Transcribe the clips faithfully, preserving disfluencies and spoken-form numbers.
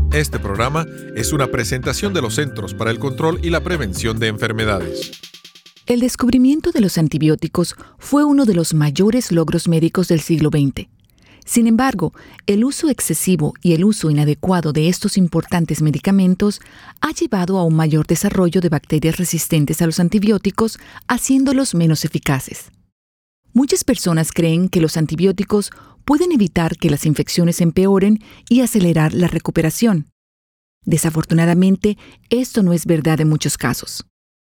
Este programa es una presentación de los Centros para el Control y la Prevención de Enfermedades. El descubrimiento de los antibióticos fue uno de los mayores logros médicos del siglo veinte. Sin embargo, el uso excesivo y el uso inadecuado de estos importantes medicamentos ha llevado a un mayor desarrollo de bacterias resistentes a los antibióticos, haciéndolos menos eficaces. Muchas personas creen que los antibióticos pueden evitar que las infecciones empeoren y acelerar la recuperación. Desafortunadamente, esto no es verdad en muchos casos.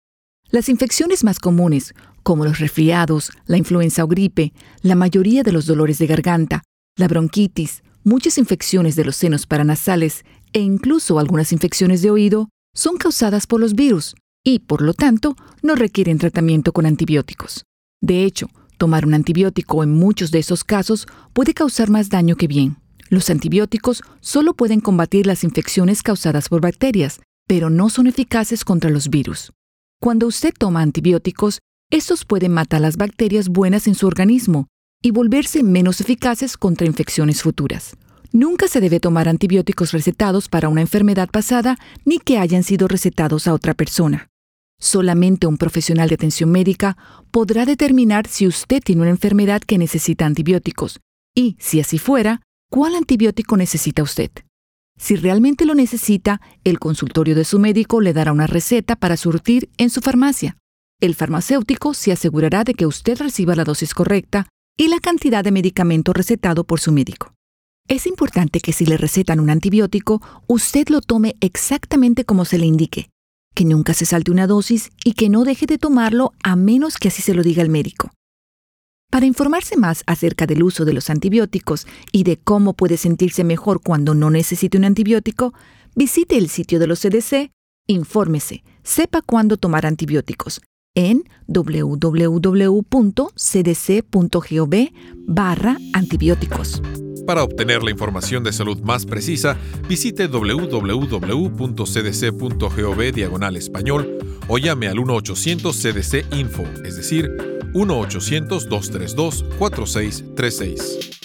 Las infecciones más comunes, como los resfriados, la influenza o gripe, la mayoría de los dolores de garganta, la bronquitis, muchas infecciones de los senos paranasales e incluso algunas infecciones de oído son causadas por los virus y, por lo tanto, no requieren tratamiento con antibióticos. De hecho, tomar un antibiótico en muchos de esos casos puede causar más daño que bien. Los antibióticos solo pueden combatir las infecciones causadas por bacterias, pero no son eficaces contra los virus. Cuando usted toma antibióticos, estos pueden matar las bacterias buenas en su organismo y volverse menos eficaces contra infecciones futuras. Nunca se debe tomar antibióticos recetados para una enfermedad pasada ni que hayan sido recetados a otra persona. Solamente un profesional de atención médica podrá determinar si usted tiene una enfermedad que necesita antibióticos y, si así fuera, cuál antibiótico necesita usted. Si realmente lo necesita, el consultorio de su médico le dará una receta para surtir en su farmacia. El farmacéutico se asegurará de que usted reciba la dosis correcta y la cantidad de medicamento recetado por su médico. Es importante que si le recetan un antibiótico, usted lo tome exactamente como se le indique, que nunca se salte una dosis y que no deje de tomarlo a menos que así se lo diga el médico. Para informarse más acerca del uso de los antibióticos y de cómo puede sentirse mejor cuando no necesite un antibiótico, visite el sitio de los C D C, infórmese, sepa cuándo tomar antibióticos en doble u doble u doble u punto c d c punto gov barra antibióticos. Para obtener la información de salud más precisa, visite doble u doble u doble u punto c d c punto gov diagonal español o llame al uno ochocientos C D C Info, es decir, uno ochocientos, dos tres dos, cuatro seis tres seis.